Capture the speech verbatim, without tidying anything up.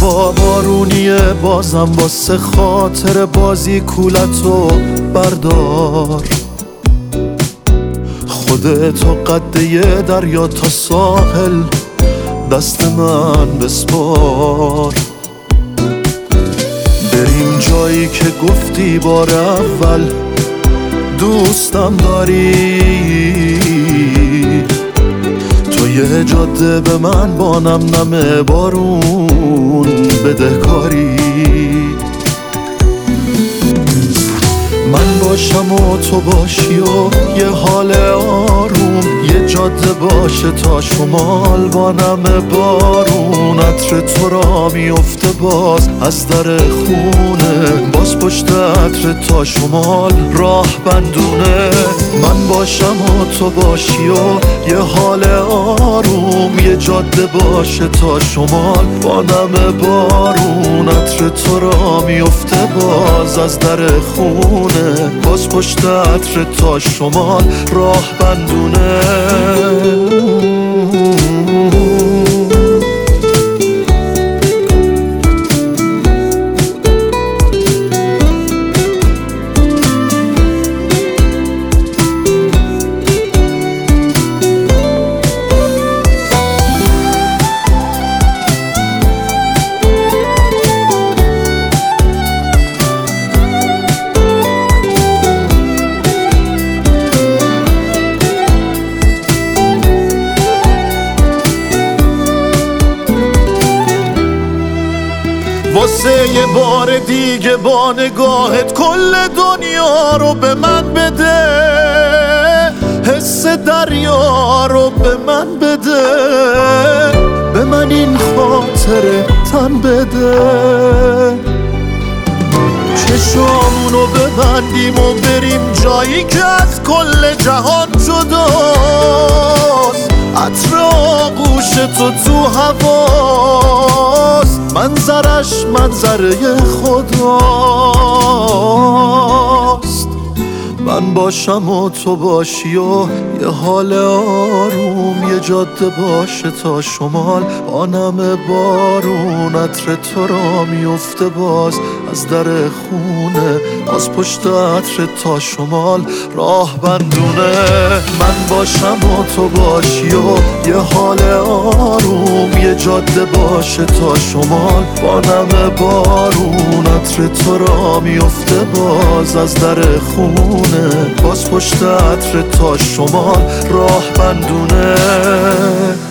هوا بارونیه بازم واسه خاطر بازی کولتو بردار. خودتو قد یه دریا تا ساحل دست من بسپار. بریم جایی که گفتی بار اول دوستم داری. تو یه جاده به من با نم نم بارون بدهکاری. من باشم و تو باشی و یه حال آروم، یه جاده باشه تا شمال با نم بارون. عطر تو را میفته باز از در خونه، باز پشت عطر تا شمال راه بندونه. من باشم و تو باشی و یه حال آروم، یه جاده باشه تا شمال با نم بارون. عطر تو را میفته باز از در خونه، باز پشت عطر تا شمال راه بندونه. واسه یه بار دیگه با نگاهت کل دنیا رو به من بده، حس دریا رو به من بده، به من این خاطره تن بده. چشامونو ببندیم و بریم جایی که از کل جهان جداست. عطر آغوش تو تو هواست، منظرش منظره خداست. من باشم و تو باشی و یه حال آروم، یه جاده باشه تا شمال با نم بارون. عطر تو را میفته باز از در خونه، باز پشت عطر تا شمال راه بندونه. من باشم و تو باشی و یه حال آروم، یه جاده باشه تا شمال با نم بارون. عطر تو را میفته باز از در خونه، باز پشت عطر تا شمال راه بندونه.